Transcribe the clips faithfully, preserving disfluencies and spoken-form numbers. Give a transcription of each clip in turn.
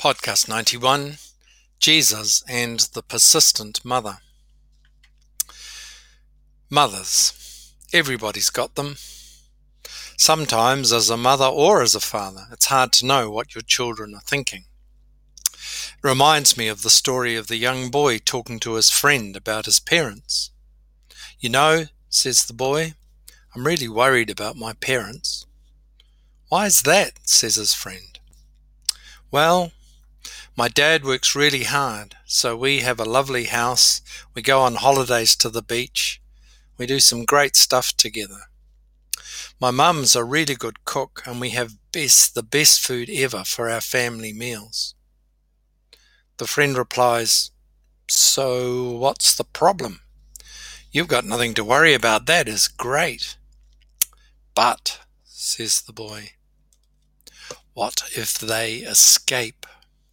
Podcast ninety-one, Jesus and the Persistent Mother. Mothers. Everybody's got them. Sometimes as a mother or as a father, it's hard to know what your children are thinking. It reminds me of the story of the young boy talking to his friend about his parents. "You know," says the boy, "I'm really worried about my parents." "Why is that?" says his friend. "Well, my dad works really hard, so we have a lovely house, we go on holidays to the beach, we do some great stuff together. My mum's a really good cook and we have best the best food ever for our family meals." The friend replies, "So what's the problem? You've got nothing to worry about, that is great." "But," says the boy, "what if they escape?"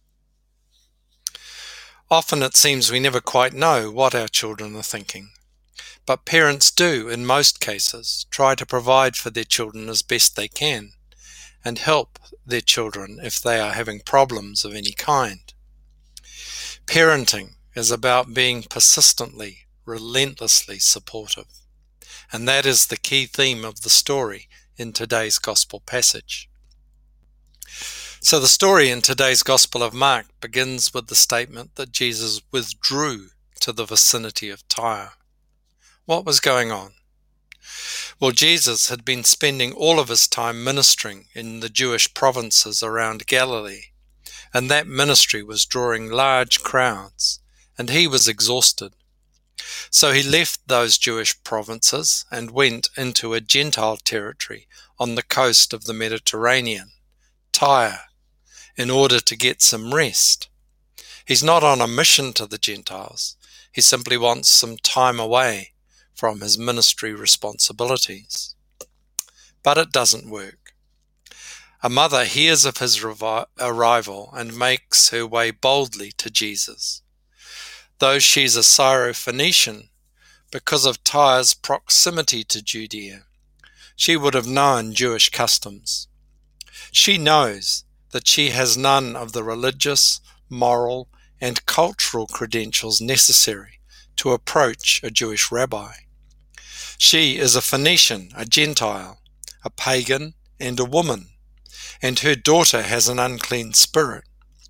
Often it seems we never quite know what our children are thinking, but parents do, in most cases, try to provide for their children as best they can and help their children if they are having problems of any kind. Parenting is about being persistently, relentlessly supportive, and that is the key theme of the story in today's Gospel passage. So the story in today's Gospel of Mark begins with the statement that Jesus withdrew to the vicinity of Tyre. What was going on? Well, Jesus had been spending all of his time ministering in the Jewish provinces around Galilee, and that ministry was drawing large crowds, and he was exhausted. So he left those Jewish provinces and went into a Gentile territory on the coast of the Mediterranean, Tyre, in order to get some rest. He's not on a mission to the Gentiles. He simply wants some time away from his ministry responsibilities. But it doesn't work. A mother hears of his revi- arrival and makes her way boldly to Jesus. Though she's a Syro-Phoenician, because of Tyre's proximity to Judea, she would have known Jewish customs. She knows that she has none of the religious, moral, and cultural credentials necessary to approach a Jewish rabbi. She is a Phoenician, a Gentile, a pagan, and a woman, and her daughter has an unclean spirit.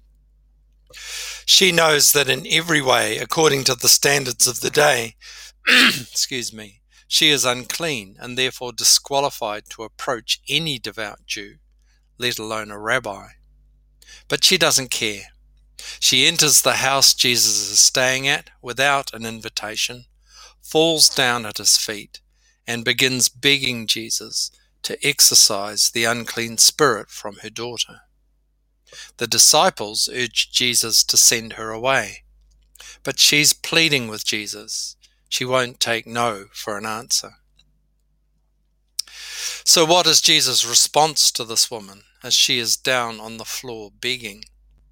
She knows that in every way, according to the standards of the day, excuse me, she is unclean and therefore disqualified to approach any devout Jew, let alone a rabbi. But she doesn't care. She enters the house Jesus is staying at without an invitation, falls down at his feet, and begins begging Jesus to exorcise the unclean spirit from her daughter. The disciples urge Jesus to send her away, but she's pleading with Jesus. She won't take no for an answer. So what is Jesus' response to this woman as she is down on the floor begging?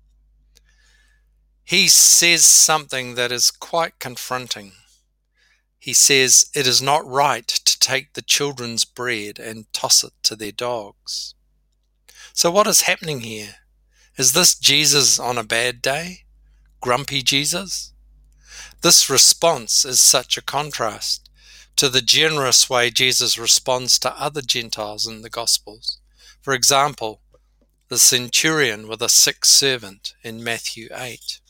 He says something that is quite confronting. He says, "It is not right to take the children's bread and toss it to their dogs." So what is happening here? Is this Jesus on a bad day? Grumpy Jesus? This response is such a contrast to the generous way Jesus responds to other Gentiles in the Gospels. For example, the centurion with a sick servant in Matthew eight.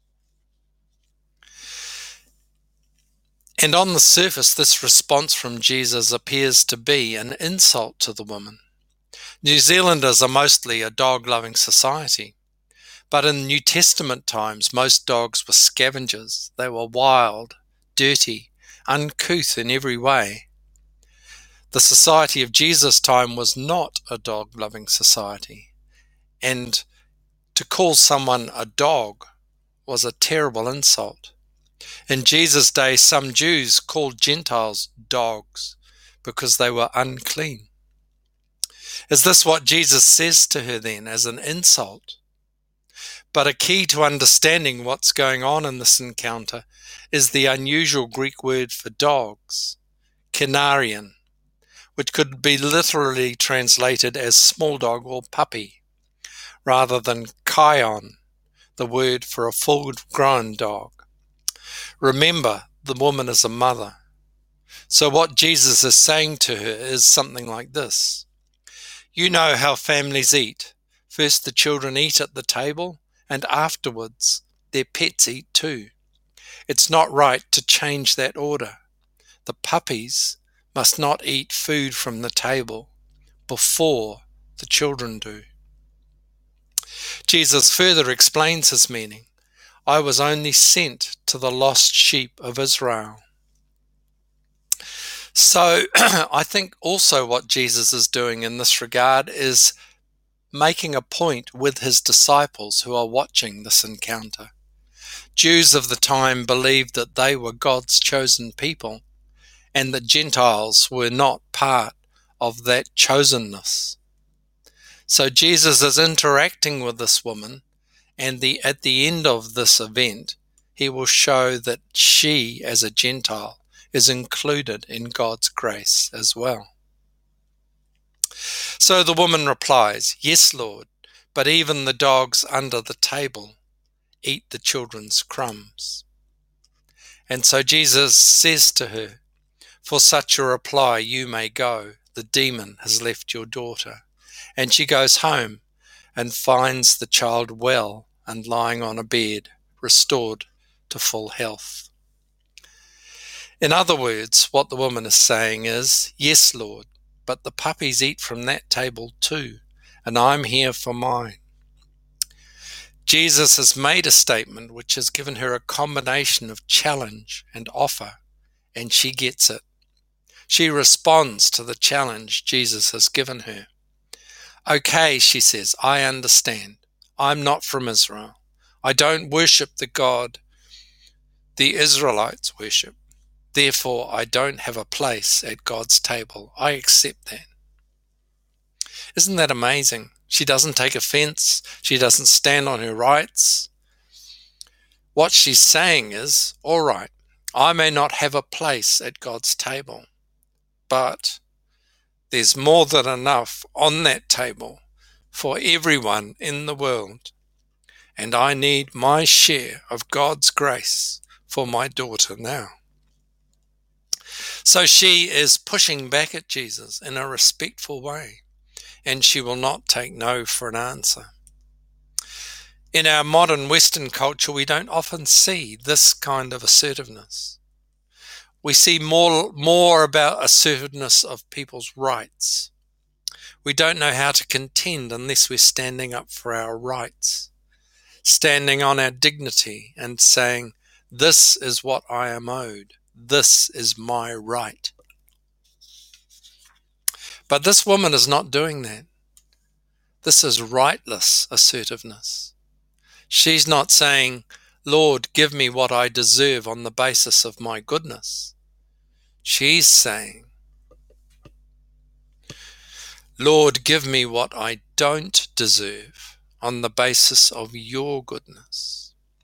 And on the surface, this response from Jesus appears to be an insult to the woman. New Zealanders are mostly a dog-loving society, but in New Testament times, most dogs were scavengers. They were wild, dirty, uncouth in every way. The society of Jesus' time was not a dog-loving society, and to call someone a dog was a terrible insult. In Jesus' day, some Jews called Gentiles dogs because they were unclean. Is this what Jesus says to her then, as an insult? But a key to understanding what's going on in this encounter is the unusual Greek word for dogs, kenarion, which could be literally translated as small dog or puppy, rather than kion, the word for a full-grown dog. Remember, the woman is a mother. So what Jesus is saying to her is something like this. You know how families eat. First the children eat at the table, and afterwards their pets eat too. It's not right to change that order. The puppies must not eat food from the table before the children do. Jesus further explains his meaning. I was only sent to the lost sheep of Israel. So I think also what Jesus is doing in this regard is making a point with his disciples who are watching this encounter. Jews of the time believed that they were God's chosen people and that Gentiles were not part of that chosenness. So Jesus is interacting with this woman, and the, at the end of this event, he will show that she, as a Gentile, is included in God's grace as well. So the woman replies, Yes, Lord, but even the dogs under the table eat the children's crumbs. And so Jesus says to her, For such a reply you may go, the demon has left your daughter. And she goes home and finds the child well and lying on a bed, restored to full health. In other words, what the woman is saying is, Yes, Lord, but the puppies eat from that table too, and I'm here for mine. Jesus has made a statement which has given her a combination of challenge and offer, and she gets it. She responds to the challenge Jesus has given her. Okay, she says, I understand. I'm not from Israel. I don't worship the God the Israelites worship. Therefore, I don't have a place at God's table. I accept that. Isn't that amazing? She doesn't take offense. She doesn't stand on her rights. What she's saying is, all right, I may not have a place at God's table, but there's more than enough on that table for everyone in the world, and I need my share of God's grace for my daughter now. So she is pushing back at Jesus in a respectful way, and she will not take no for an answer. In our modern Western culture, we don't often see this kind of assertiveness. We see more, more about assertiveness of people's rights. We don't know how to contend unless we're standing up for our rights, standing on our dignity and saying, this is what I am owed. This is my right. But this woman is not doing that. This is rightless assertiveness. She's not saying, Lord, give me what I deserve on the basis of my goodness. She's saying, Lord, give me what I don't deserve on the basis of your goodness.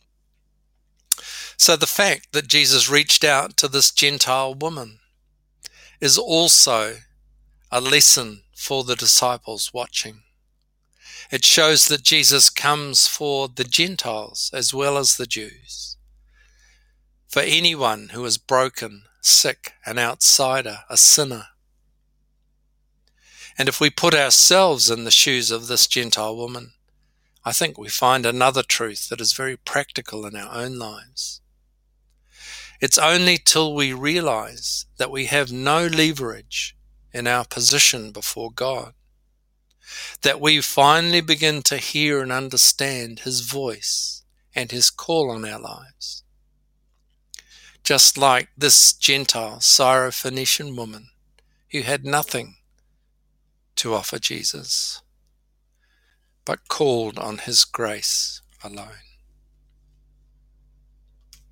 So the fact that Jesus reached out to this Gentile woman is also a lesson for the disciples watching. It shows that Jesus comes for the Gentiles as well as the Jews. For anyone who is broken, sick, an outsider, a sinner. And if we put ourselves in the shoes of this Gentile woman, I think we find another truth that is very practical in our own lives. It's only till we realize that we have no leverage in our position before God that we finally begin to hear and understand His voice and His call on our lives. Just like this Gentile Syrophoenician woman who had nothing to offer Jesus, but called on His grace alone.